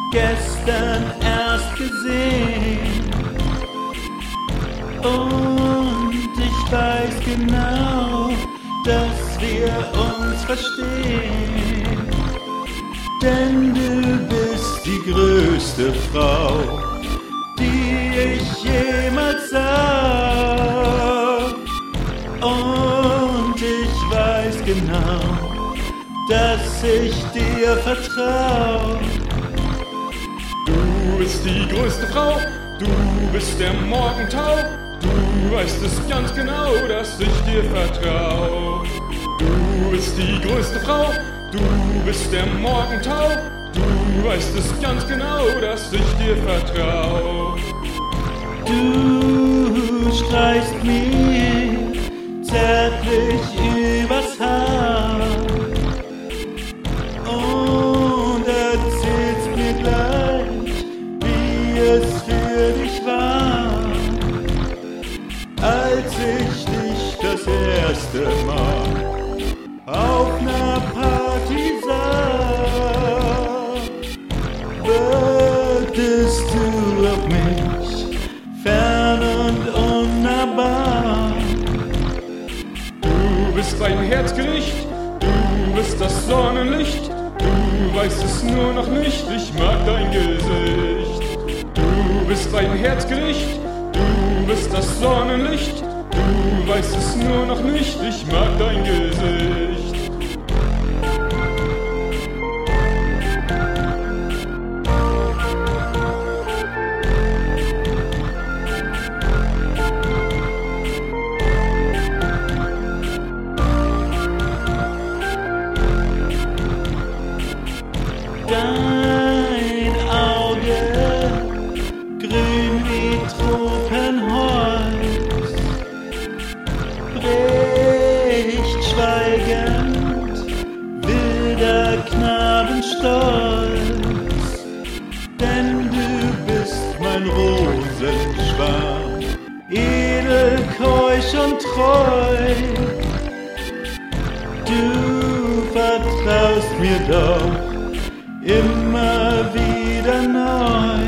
gestern erst gesehen. Und ich weiß genau, dass wir uns verstehen. Denn du bist die größte Frau, die ich jemals sah. Und ich weiß genau, dass ich dir vertrau. Du bist die größte Frau, du bist der Morgentau. Du weißt es ganz genau, dass ich dir vertrau. Du bist die größte Frau, du bist der Morgentau. Du weißt es ganz genau, dass ich dir vertrau. Du streichst mir zärtlich übers Haar und erzählst mir gleich, wie es für dich war, als ich dich das erste Mal auf ner Party sah. Würdest du auf mich fern und unnahbar? Du bist mein Herzgelicht, du bist das Sonnenlicht. Du weißt es nur noch nicht, ich mag dein Gesicht. Du bist mein Herzgelicht, du bist das Sonnenlicht. Du weißt es nur noch nicht, ich mag dein Gesicht. Dein Auge, grün wie Tropenholz, bricht schweigend, wilder Knabenstolz. Denn du bist mein Rosenschwarm, edel, keusch und treu. Du vertraust mir doch immer wieder neu.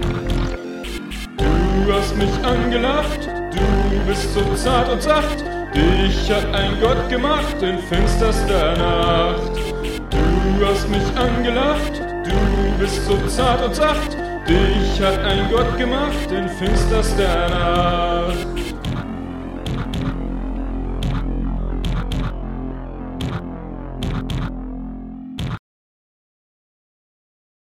Du hast mich angelacht, du bist so zart und sacht. Dich hat ein Gott gemacht in finsterster Nacht. Du hast mich angelacht, du bist so zart und sacht. Dich hat ein Gott gemacht in finsterster Nacht.